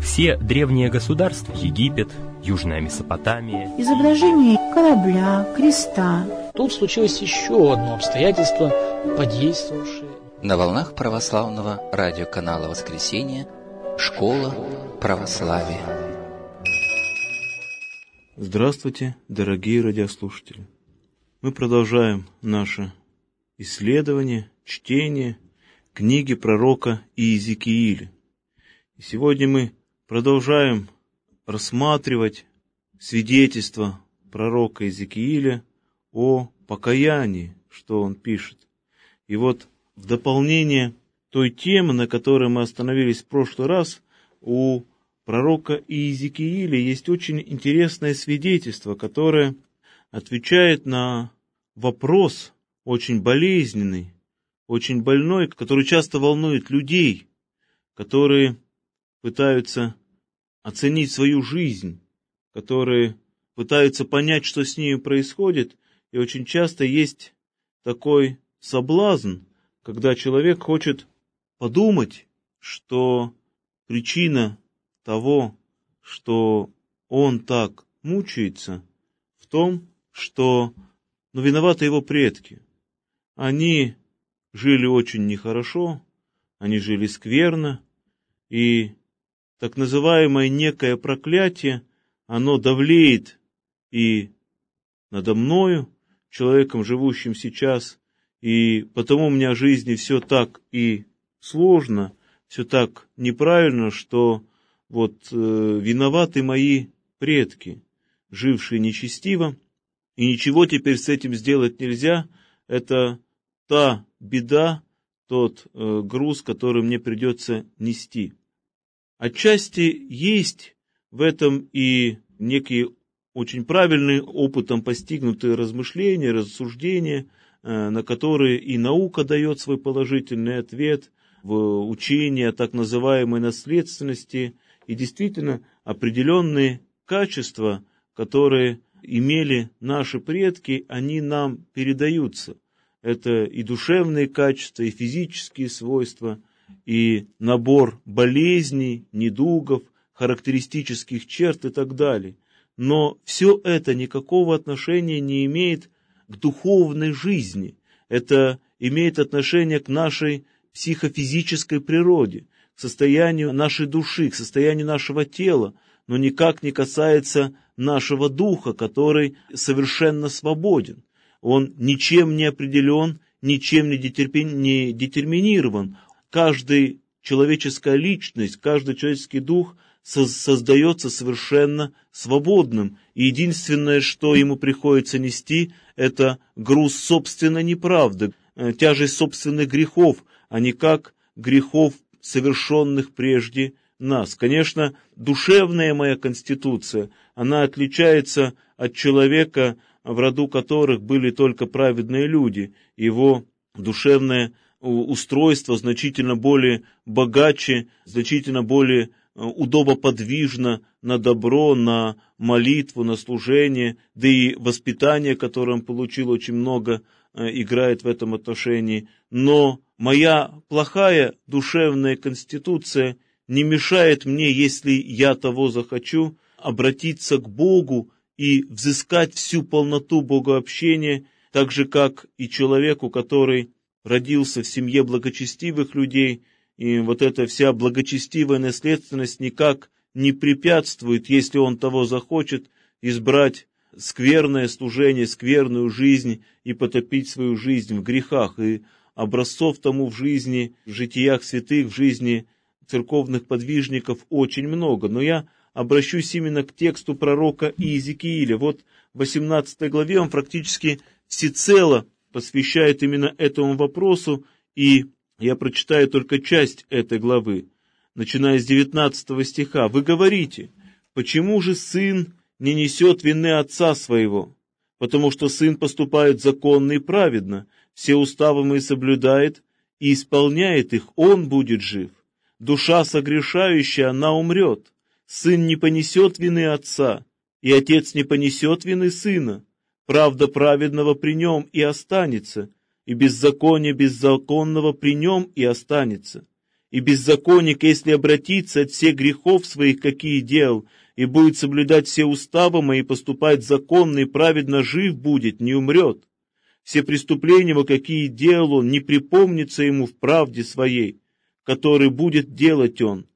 Все древние государства, Египет, Южная Месопотамия, изображение корабля, креста. Тут случилось еще одно обстоятельство, подействовавшее. На волнах православного радиоканала «Воскресенье» «Школа православия». Здравствуйте, дорогие радиослушатели! Мы продолжаем наше исследование, чтение книги пророка Иезекииля. И сегодня мы продолжаем рассматривать свидетельство пророка Иезекииля о покаянии, что он пишет. И вот в дополнение той темы, на которой мы остановились в прошлый раз, у пророка Иезекииля есть очень интересное свидетельство, которое отвечает на вопрос очень болезненный, очень больной, который часто волнует людей, которые пытаются оценить свою жизнь, которые пытаются понять, что с ней происходит, и очень часто есть такой соблазн, когда человек хочет подумать, что причина того, что он так мучается, в том, что виноваты его предки. Они жили очень нехорошо, они жили скверно, и так называемое некое проклятие, оно давлеет и надо мною, человеком, живущим сейчас, и потому у меня в жизни все так и сложно, все так неправильно, что виноваты мои предки, жившие нечестиво, и ничего теперь с этим сделать нельзя. Это та беда, тот груз, который мне придется нести. Отчасти есть в этом и некие очень правильные, опытом постигнутые размышления, рассуждения, на которые и наука дает свой положительный ответ в учении о так называемой наследственности, и действительно определенные качества, которые имели наши предки, они нам передаются. Это и душевные качества, и физические свойства, и набор болезней, недугов, характеристических черт и так далее. Но все это никакого отношения не имеет к духовной жизни. Это имеет отношение к нашей психофизической природе, к состоянию нашей души, к состоянию нашего тела, но никак не касается нашего духа, который совершенно свободен. Он ничем не определен, ничем не детерминирован. Каждая человеческая личность, каждый человеческий дух создается совершенно свободным. И единственное, что ему приходится нести, это груз собственной неправды, тяжесть собственных грехов, а не как грехов, совершенных прежде нас. Конечно, душевная моя конституция, она отличается от человека, в роду которых были только праведные люди. Его душевное устройство значительно более богаче, значительно более удобоподвижно на добро, на молитву, на служение, да и воспитание, которое он получил, очень много играет в этом отношении. Но моя плохая душевная конституция не мешает мне, если я того захочу, обратиться к Богу и взыскать всю полноту богообщения, так же, как и человеку, который родился в семье благочестивых людей, и вот эта вся благочестивая наследственность никак не препятствует, если он того захочет, избрать скверное служение, скверную жизнь и потопить свою жизнь в грехах. И образцов тому в жизни, в житиях святых, в жизни церковных подвижников очень много. Но я обращусь именно к тексту пророка Иезекииля. Вот в 18 главе он практически всецело посвящает именно этому вопросу, и я прочитаю только часть этой главы, начиная с 19 стиха. «Вы говорите, почему же сын не несет вины отца своего? Потому что сын поступает законно и праведно, все уставы мои соблюдает и исполняет их, он будет жив. Душа согрешающая, она умрет. Сын не понесет вины отца, и отец не понесет вины сына. Правда праведного при нем и останется, и беззаконие беззаконного при нем и останется. И беззаконник, если обратится от всех грехов своих, какие делал, и будет соблюдать все уставы мои, поступать законно и праведно, жив будет, не умрет. Все преступления его, какие делал он, не припомнится ему в правде своей, который будет делать он.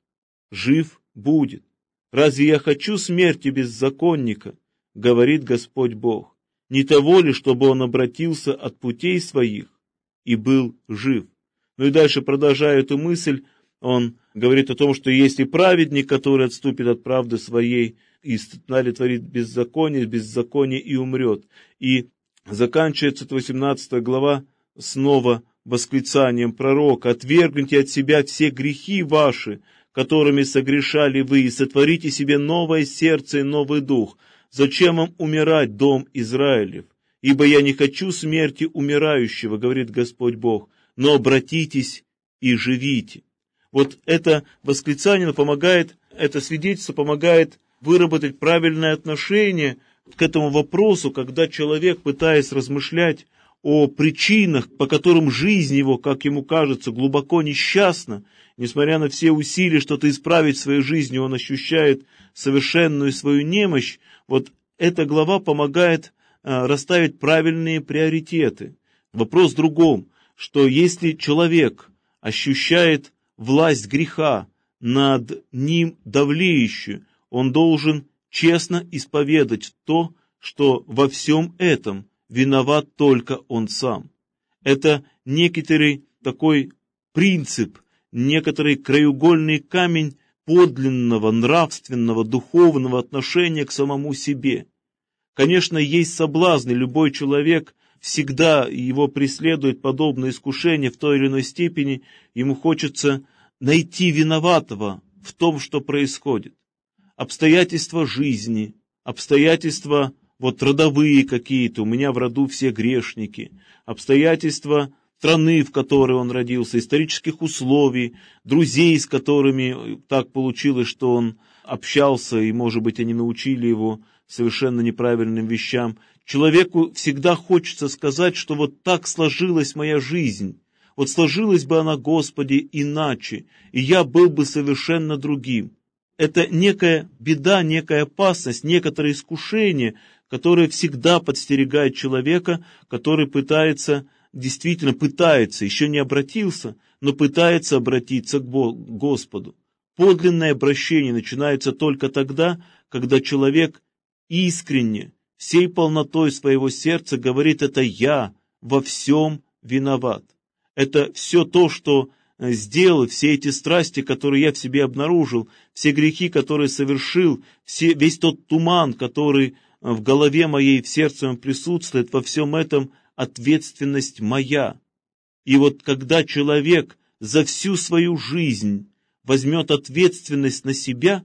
Жив будет. Разве я хочу смерти беззаконника, говорит Господь Бог, не того ли, чтобы он обратился от путей своих и был жив? Ну и дальше, продолжая эту мысль, он говорит о том, что если праведник, который отступит от правды своей и творит беззаконие и умрет. И заканчивается 18 глава снова восклицанием пророка: «Отвергните от себя все грехи ваши, которыми согрешали вы, и сотворите себе новое сердце и новый дух. Зачем вам умирать, дом Израилев? Ибо я не хочу смерти умирающего, говорит Господь Бог, но обратитесь и живите». Вот это восклицание помогает, это свидетельство помогает выработать правильное отношение к этому вопросу, когда человек, пытаясь размышлять о причинах, по которым жизнь его, как ему кажется, глубоко несчастна, несмотря на все усилия что-то исправить в своей жизни, он ощущает совершенную свою немощь. Вот эта глава помогает расставить правильные приоритеты. Вопрос в другом, что если человек ощущает власть греха над ним давлеющую, он должен честно исповедать то, что во всем этом виноват только он сам. Это некоторый такой принцип, некоторый краеугольный камень подлинного, нравственного, духовного отношения к самому себе. Конечно, есть соблазны, любой человек всегда его преследует подобное искушение в той или иной степени, ему хочется найти виноватого в том, что происходит. Обстоятельства жизни, обстоятельства родовые какие-то, у меня в роду все грешники, обстоятельства страны, в которой он родился, исторических условий, друзей, с которыми так получилось, что он общался, и, может быть, они научили его совершенно неправильным вещам. Человеку всегда хочется сказать, что вот так сложилась моя жизнь, вот сложилась бы она, Господи, иначе, и я был бы совершенно другим. Это некая беда, некая опасность, некоторое искушение, которое всегда подстерегает человека, который действительно пытается, еще не обратился, но пытается обратиться к Господу. Подлинное обращение начинается только тогда, когда человек искренне, всей полнотой своего сердца говорит: это я во всем виноват. Это все то, что сделал, все эти страсти, которые я в себе обнаружил, все грехи, которые совершил, весь тот туман, который в голове моей, в сердце моем присутствует, во всем этом ответственность моя. И вот когда человек за всю свою жизнь возьмет ответственность на себя,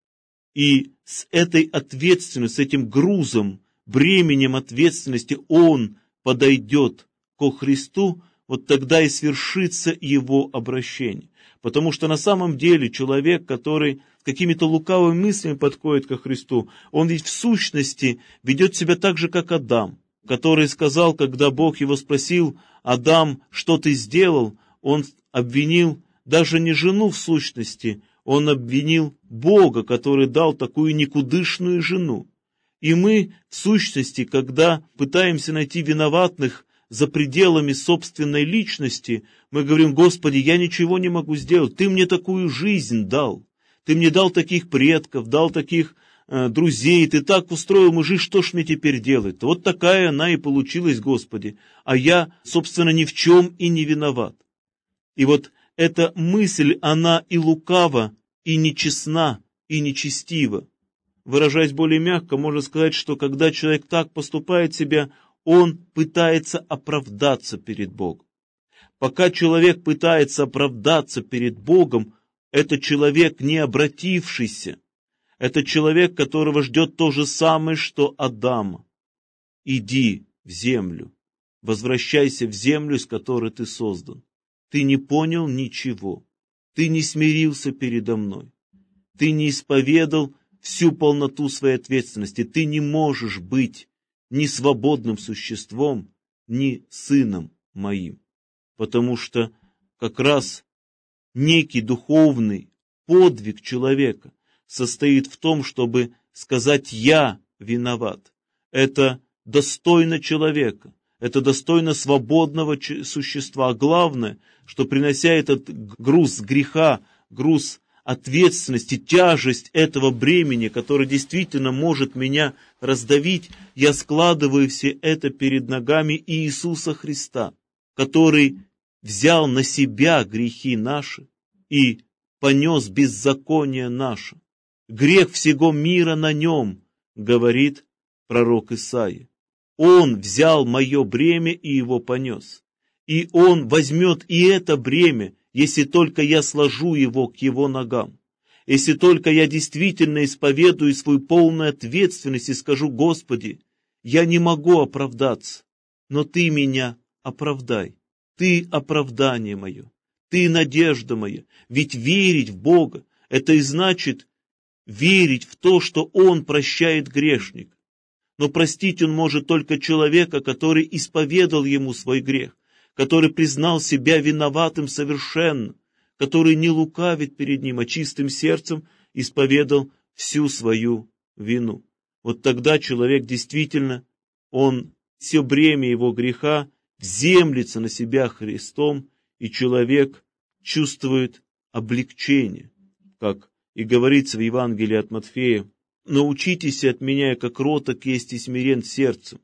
и с этой ответственностью, с этим грузом, бременем ответственности он подойдет ко Христу, вот тогда и свершится его обращение. Потому что на самом деле человек, который с какими-то лукавыми мыслями подходит ко Христу, он ведь в сущности ведет себя так же, как Адам, который сказал, когда Бог его спросил: «Адам, что ты сделал?», он обвинил даже не жену в сущности, он обвинил Бога, который дал такую никудышную жену. И мы в сущности, когда пытаемся найти виноватых за пределами собственной личности, мы говорим: «Господи, я ничего не могу сделать, Ты мне такую жизнь дал, Ты мне дал таких предков, дал таких друзей, Ты так устроил мою жизнь, что ж мне теперь делать? Вот такая она и получилась, Господи, а я, собственно, ни в чем и не виноват». И вот эта мысль, она и лукава, и нечестна, и нечестива. Выражаясь более мягко, можно сказать, что когда человек так поступает себя, он пытается оправдаться перед Богом. Пока человек пытается оправдаться перед Богом, это человек не обратившийся. Это человек, которого ждет то же самое, что Адама. Иди в землю, возвращайся в землю, с которой ты создан. Ты не понял ничего, ты не смирился передо мной, ты не исповедал всю полноту своей ответственности, ты не можешь быть ни свободным существом, ни сыном моим. Потому что как раз некий духовный подвиг человека состоит в том, чтобы сказать «я виноват». Это достойно человека, это достойно свободного существа. А главное, что принося этот груз греха, груз ответственности, тяжесть этого бремени, которое действительно может меня раздавить, я складываю все это перед ногами Иисуса Христа, который взял на себя грехи наши и понес беззаконие наше. Грех всего мира на нем, говорит пророк Исаия. Он взял мое бремя и его понес. И он возьмет и это бремя, если только я сложу его к его ногам. Если только я действительно исповедую свою полную ответственность и скажу: Господи, я не могу оправдаться, но Ты меня оправдай. Ты оправдание мое, Ты надежда моя. Ведь верить в Бога — это и значит верить в то, что Он прощает грешника. Но простить Он может только человека, который исповедал Ему свой грех, который признал себя виноватым совершенно, который не лукавит перед Ним, а чистым сердцем исповедал всю свою вину. Вот тогда человек действительно, все бремя его греха вземлется на себя Христом, и человек чувствует облегчение, как и говорится в Евангелии от Матфея: «Научитесь от меня, как кроток есть и смирен сердцем,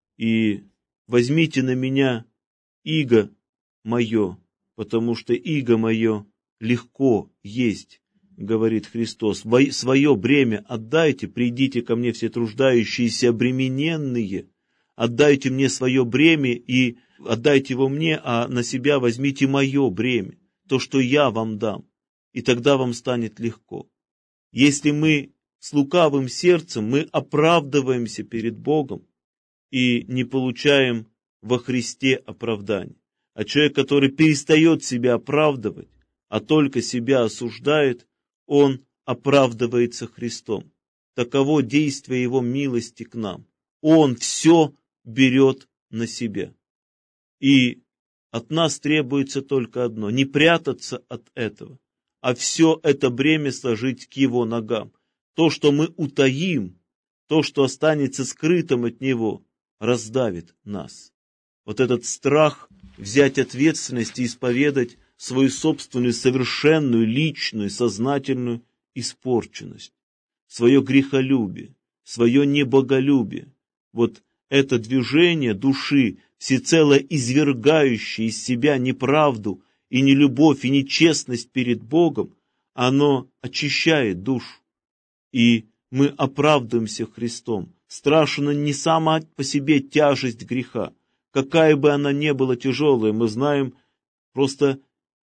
и возьмите на меня иго мое, потому что иго мое легко есть», говорит Христос. «Свое бремя отдайте, придите ко мне все труждающиеся, обремененные, отдайте мне свое бремя и отдайте его мне, а на себя возьмите мое бремя, то, что я вам дам, и тогда вам станет легко». Если мы с лукавым сердцем, мы оправдываемся перед Богом и не получаем во Христе оправдания. А человек, который перестает себя оправдывать, а только себя осуждает, он оправдывается Христом. Таково действие Его милости к нам. Он все берет на себя. И от нас требуется только одно — не прятаться от этого, а все это бремя сложить к Его ногам. То, что мы утаим, то, что останется скрытым от Него, раздавит нас. Вот этот страх взять ответственность и исповедать свою собственную совершенную, личную, сознательную испорченность, свое грехолюбие, свое небоголюбие. Вот это движение души, всецело извергающее из себя неправду и нелюбовь, и нечестность перед Богом, оно очищает душу. И мы оправдываемся Христом. Страшна не сама по себе тяжесть греха, какая бы она ни была тяжелая. Мы знаем просто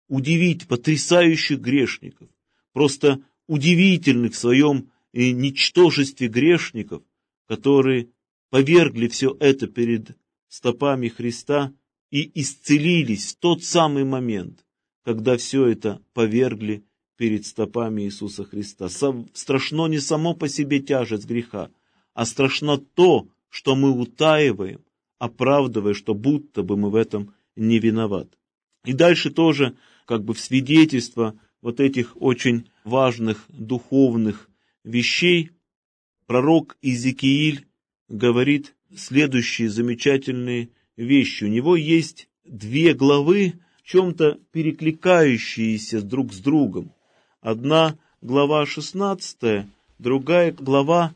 потрясающих грешников, просто удивительных в своем ничтожестве грешников, которые повергли все это перед стопами Христа и исцелились в тот самый момент, когда все это повергли перед стопами Иисуса Христа. Страшно не само по себе тяжесть греха, а страшно то, что мы утаиваем, оправдывая, что будто бы мы в этом не виноваты. И дальше тоже в свидетельство вот этих очень важных духовных вещей пророк Иезекииль говорит следующие замечательные вещи. У него есть 2 главы, в чем-то перекликающиеся друг с другом. Одна глава 16, другая глава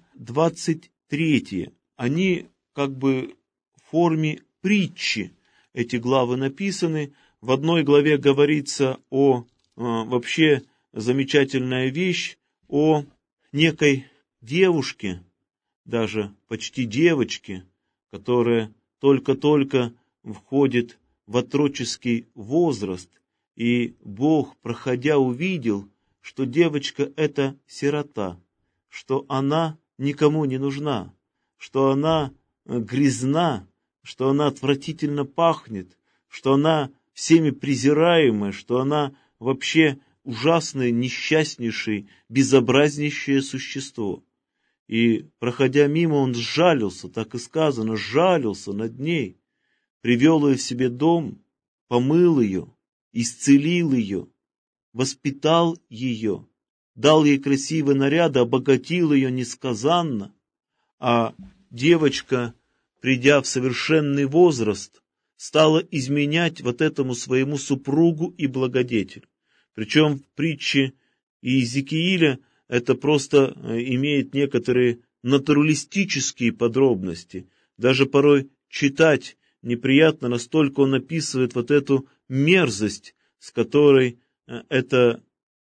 23. Они в форме притчи. Эти главы написаны. В одной главе говорится вообще замечательная вещь о некой девушке, даже почти девочке, которая только-только входит в отроческий возраст, и Бог, проходя, увидел, что девочка — это сирота, что она никому не нужна, что она грязна, что она отвратительно пахнет, что она всеми презираемая, что она вообще ужасное, несчастнейшее, безобразнейшее существо. И, проходя мимо, он сжалился, так и сказано, сжалился над ней, привел ее в себе дом, помыл ее, исцелил ее воспитал ее, дал ей красивые наряды, обогатил ее несказанно, а девочка, придя в совершенный возраст, стала изменять вот этому своему супругу и благодетелю. Причем в притче Иезекииля это просто имеет некоторые натуралистические подробности. Даже порой читать неприятно, настолько он описывает вот эту мерзость, с которой эта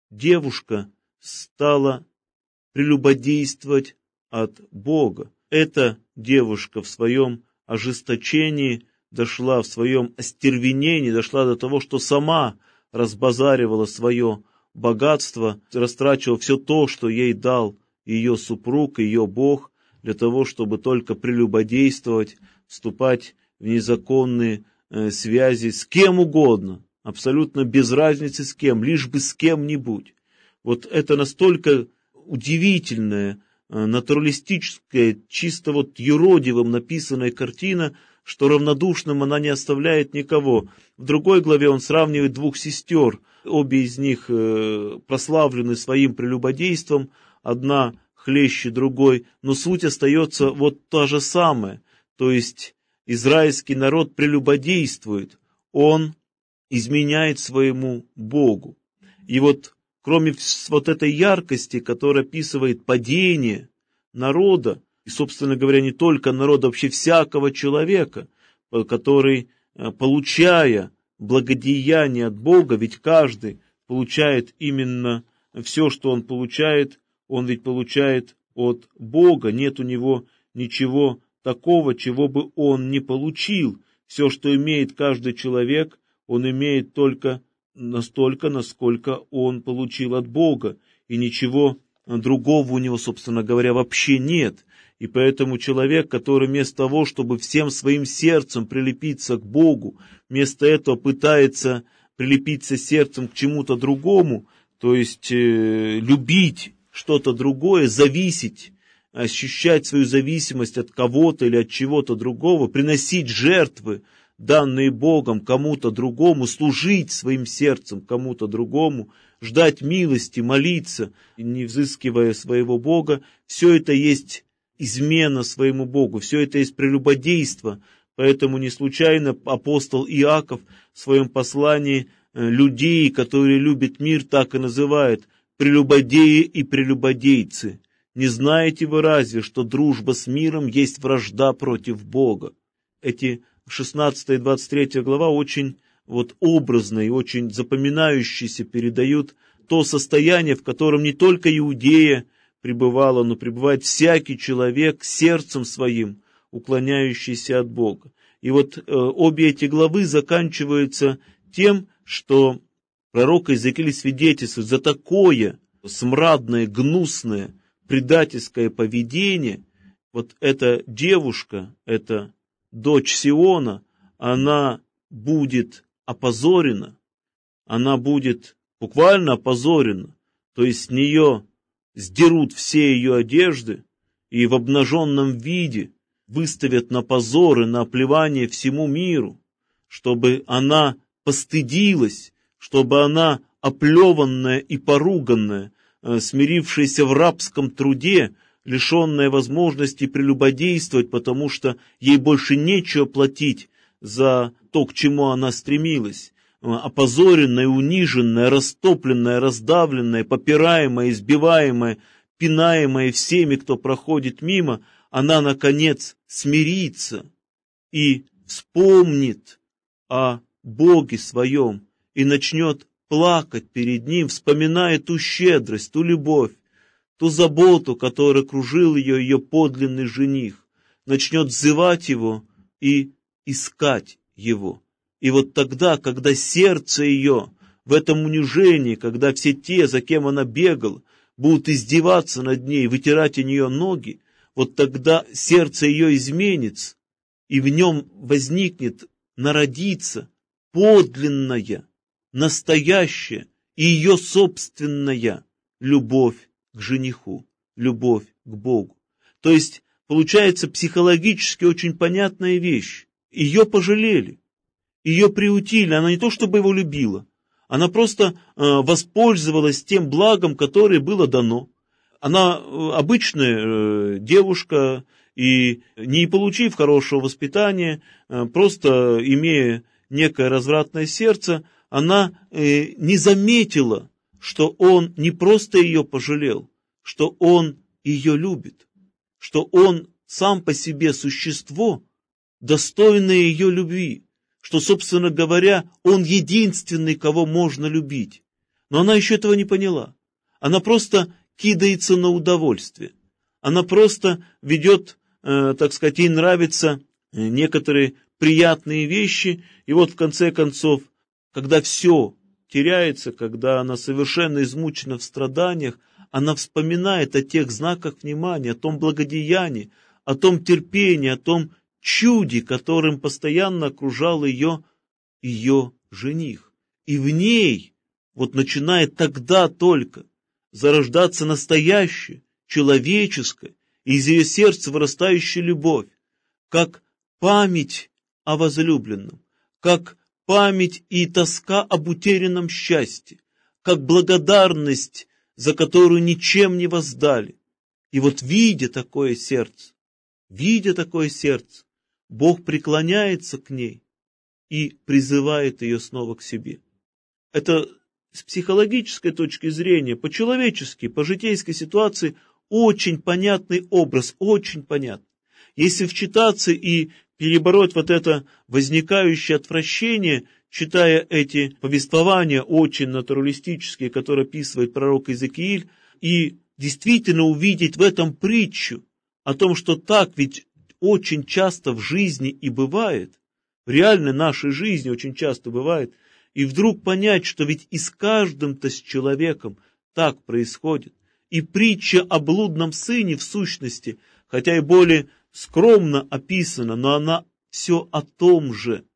девушка стала прелюбодействовать от Бога. Эта девушка в своем ожесточении дошла, в своем остервенении, дошла до того, что сама разбазаривала свое богатство, растрачивала все то, что ей дал ее супруг, ее Бог, для того, чтобы только прелюбодействовать, вступать в незаконные связи с кем угодно, абсолютно без разницы с кем, лишь бы с кем-нибудь. Вот это настолько удивительная, натуралистическая, чисто вот юродивым написанная картина, что равнодушным она не оставляет никого. В другой главе он сравнивает двух сестер, обе из них прославлены своим прелюбодейством, одна хлеще другой, но суть остается вот та же самая, то есть израильский народ прелюбодействует, он изменяет своему Богу. И вот кроме вот этой яркости, которая описывает падение народа, и, собственно говоря, не только народа, вообще всякого человека, который, получая благодеяние от Бога, ведь каждый получает именно все, что он ведь получает от Бога, нет у него ничего такого, чего бы он не получил. Все, что имеет каждый человек, он имеет только настолько, насколько он получил от Бога, и ничего другого у него, собственно говоря, вообще нет. И поэтому человек, который вместо того, чтобы всем своим сердцем прилепиться к Богу, вместо этого пытается прилепиться сердцем к чему-то другому, то есть любить что-то другое, зависеть, ощущать свою зависимость от кого-то или от чего-то другого, приносить жертвы, данные Богом кому-то другому, служить своим сердцем кому-то другому, ждать милости, молиться, не взыскивая своего Бога, все это есть измена своему Богу, все это есть прелюбодейство. Поэтому не случайно апостол Иаков в своем послании людей, которые любят мир, так и называет: прелюбодеи и прелюбодейцы. Не знаете вы разве, что дружба с миром есть вражда против Бога? Эти 16 и 23 глава очень образно и очень запоминающиеся передают то состояние, в котором не только Иудея пребывала, но пребывает всякий человек сердцем своим, уклоняющийся от Бога. И вот обе эти главы заканчиваются тем, что пророк Иезекииль свидетельствует: за такое смрадное, гнусное, предательское поведение вот эта девушка, эта дочь Сиона, она будет опозорена, она будет буквально опозорена, то есть с нее сдерут все ее одежды и в обнаженном виде выставят на позор и на оплевание всему миру, чтобы она постыдилась, чтобы она, оплеванная и поруганная, смирившаяся в рабском труде, лишенная возможности прелюбодействовать, потому что ей больше нечего платить за то, к чему она стремилась, опозоренная, униженная, растопленная, раздавленная, попираемая, избиваемая, пинаемая всеми, кто проходит мимо, она, наконец, смирится и вспомнит о Боге своем и начнет плакать перед Ним, вспоминая ту щедрость, ту любовь, ту заботу, которая кружил ее подлинный жених, начнет взывать Его и искать Его. И вот тогда, когда сердце ее в этом унижении, когда все те, за кем она бегала, будут издеваться над ней, вытирать о нее ноги, вот тогда сердце ее изменится, и в нем возникнет, народится подлинная, настоящая и ее собственная любовь к жениху, любовь к Богу. То есть, получается психологически очень понятная вещь. Ее пожалели, ее приутили, она не то чтобы его любила, Она просто воспользовалась тем благом, которое было дано. Она обычная девушка, и не получив хорошего воспитания, просто имея некое развратное сердце, она не заметила, что он не просто ее пожалел, что он ее любит, что он сам по себе существо, достойное ее любви, что, собственно говоря, он единственный, кого можно любить. Но она еще этого не поняла. Она просто кидается на удовольствие. Она просто ведет, так сказать, ей нравятся некоторые приятные вещи, и вот в конце концов, когда все теряется, когда она совершенно измучена в страданиях, она вспоминает о тех знаках внимания, о том благодеянии, о том терпении, о том чуде, которым постоянно окружал ее жених. И в ней вот начинает тогда только зарождаться настоящая, человеческая, из ее сердца вырастающая любовь, как память о возлюбленном, как память и тоска об утерянном счастье, как благодарность, за которую ничем не воздали. И вот видя такое сердце, Бог преклоняется к ней и призывает ее снова к себе. Это с психологической точки зрения, по-человечески, по житейской ситуации очень понятный образ, очень понятный. Если вчитаться и перебороть вот это возникающее отвращение, читая эти повествования очень натуралистические, которые описывает пророк Иезекииль, и действительно увидеть в этом притчу о том, что так ведь очень часто в жизни и бывает, в реальной нашей жизни очень часто бывает, и вдруг понять, что ведь и с каждым-то с человеком так происходит. И притча о блудном сыне в сущности, хотя и более скромно описана, но она все о том,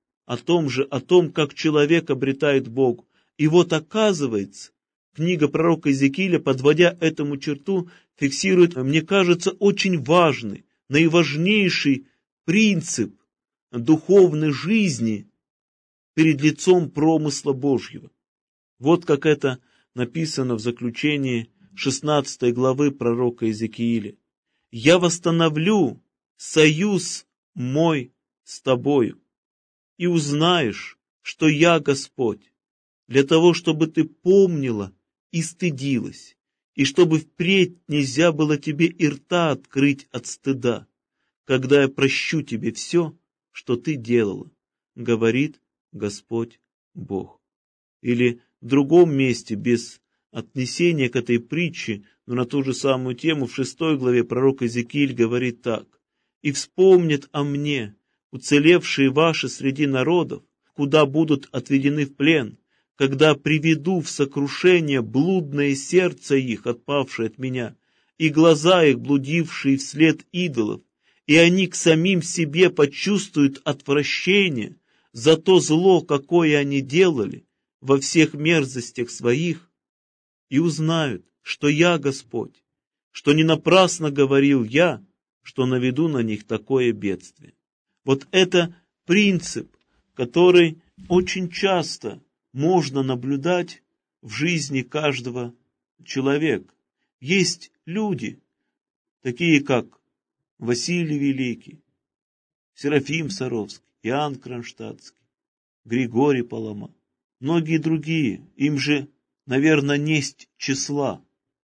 как человек обретает Бога. И вот оказывается, книга пророка Иезекииля, подводя этому черту, фиксирует, мне кажется, очень важный, наиважнейший принцип духовной жизни перед лицом промысла Божьего. Вот как это написано в заключении 16 главы пророка Иезекииля. «Я восстановлю союз мой с тобою, и узнаешь, что я Господь, для того, чтобы ты помнила и стыдилась, и чтобы впредь нельзя было тебе и рта открыть от стыда, когда я прощу тебе все, что ты делала, говорит Господь Бог». Или в другом месте, без отнесения к этой притче, но на ту же самую тему, в 6 главе пророк Иезекииль говорит так: «И вспомнят о мне уцелевшие ваши среди народов, куда будут отведены в плен, когда приведу в сокрушение блудное сердце их, отпавшее от меня, и глаза их, блудившие вслед идолов, и они к самим себе почувствуют отвращение за то зло, какое они делали во всех мерзостях своих, и узнают, что я Господь, что не напрасно говорил я, что наведу на них такое бедствие». Вот это принцип, который очень часто можно наблюдать в жизни каждого человека. Есть люди, такие как Василий Великий, Серафим Саровский, Иоанн Кронштадтский, Григорий Палама, многие другие, им же, наверное, несть числа,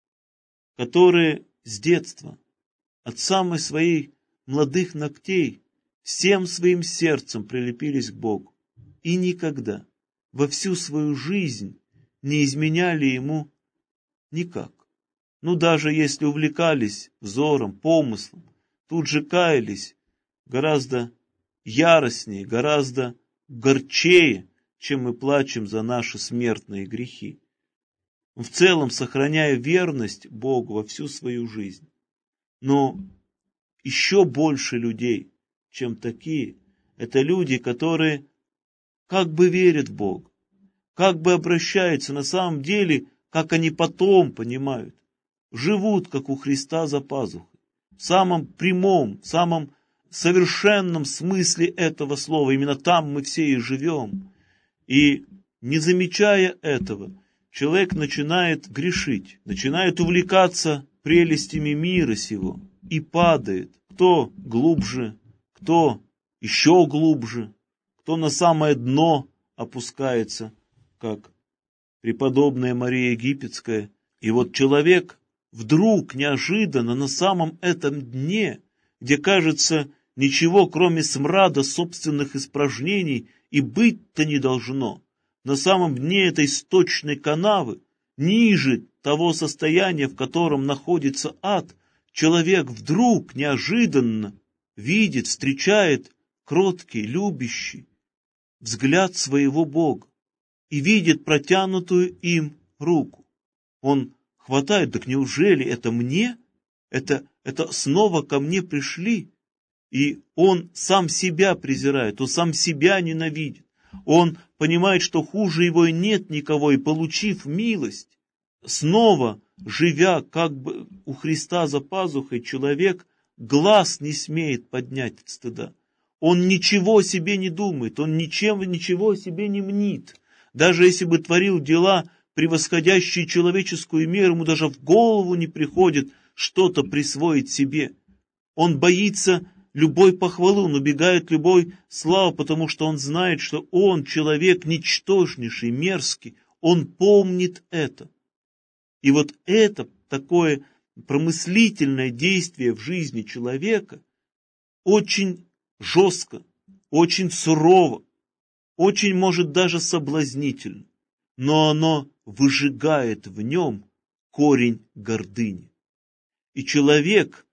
которые с детства, от самых своих молодых ногтей, всем своим сердцем прилепились к Богу и никогда во всю свою жизнь не изменяли Ему никак. Ну, даже если увлекались взором, помыслом, тут же каялись гораздо яростнее, гораздо горчее, чем мы плачем за наши смертные грехи. В целом, сохраняя верность Богу во всю свою жизнь. Но еще больше людей, чем такие, это люди, которые как бы верят в Бога, как бы обращаются на самом деле, как они потом понимают, живут, как у Христа за пазухой, в самом прямом, в самом совершенном смысле этого слова. Именно там мы все и живем. И не замечая этого, человек начинает грешить, начинает увлекаться прелестями мира сего и падает. Кто глубже, кто еще глубже, кто на самое дно опускается, как преподобная Мария Египетская. И вот человек вдруг, неожиданно, на самом этом дне, где, кажется, ничего, кроме смрада собственных испражнений, и быть-то не должно, на самом дне этой сточной канавы, ниже того состояния, в котором находится ад, человек вдруг, неожиданно, видит, встречает кроткий, любящий взгляд своего Бога и видит протянутую им руку. Он хватает, так неужели это мне? Это снова ко мне пришли? И он сам себя презирает, он сам себя ненавидит. Он понимает, что хуже его и нет никого, и получив милость, снова живя как бы у Христа за пазухой, человек глаз не смеет поднять от стыда. Он ничего о себе не думает, он ничего о себе не мнит. Даже если бы творил дела, превосходящие человеческую меру, ему даже в голову не приходит что-то присвоить себе. Он боится любой похвалы, он убегает любой славы, потому что он знает, что он человек ничтожнейший, мерзкий, он помнит это. И вот это такое промыслительное действие в жизни человека очень жестко, очень сурово, очень, может, даже соблазнительно, но оно выжигает в нем корень гордыни. И человек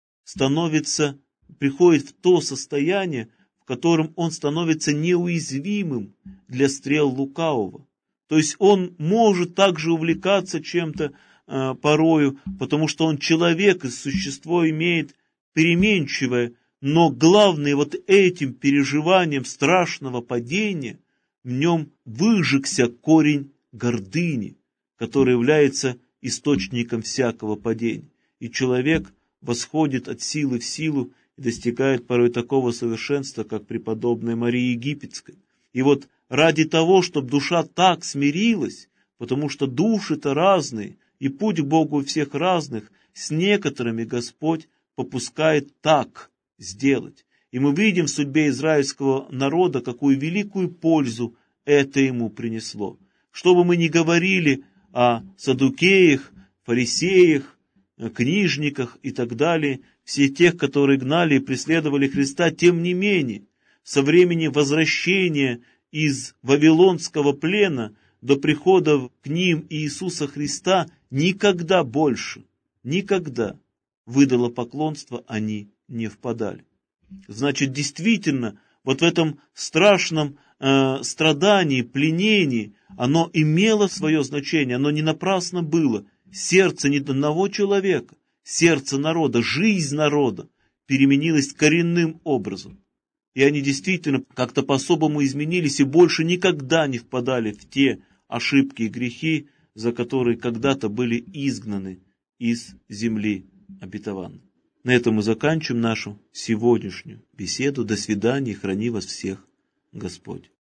приходит в то состояние, в котором он становится неуязвимым для стрел лукавого. То есть он может также увлекаться чем-то порою, потому что он человек, и существо имеет переменчивое, но главное, вот этим переживанием страшного падения в нем выжегся корень гордыни, который является источником всякого падения. И человек восходит от силы в силу и достигает порой такого совершенства, как преподобная Мария Египетская. И вот ради того, чтобы душа так смирилась, потому что души-то разные, и путь к Богу у всех разных, с некоторыми Господь попускает так сделать. И мы видим в судьбе израильского народа, какую великую пользу это ему принесло. Что бы мы ни говорили о саддукеях, фарисеях, книжниках и так далее, все тех, которые гнали и преследовали Христа, тем не менее, со времени возвращения из Вавилонского плена до прихода к ним Иисуса Христа никогда больше, никогда в идолопоклонство они не впадали. Значит, действительно, вот в этом страшном страдании, пленении, оно имело свое значение, оно не напрасно было. Сердце не одного человека, сердце народа, жизнь народа переменилась коренным образом. И они действительно как-то по-особому изменились и больше никогда не впадали в те ошибки и грехи, за которые когда-то были изгнаны из земли обетованной. На этом мы заканчиваем нашу сегодняшнюю беседу. До свидания, храни вас всех Господь.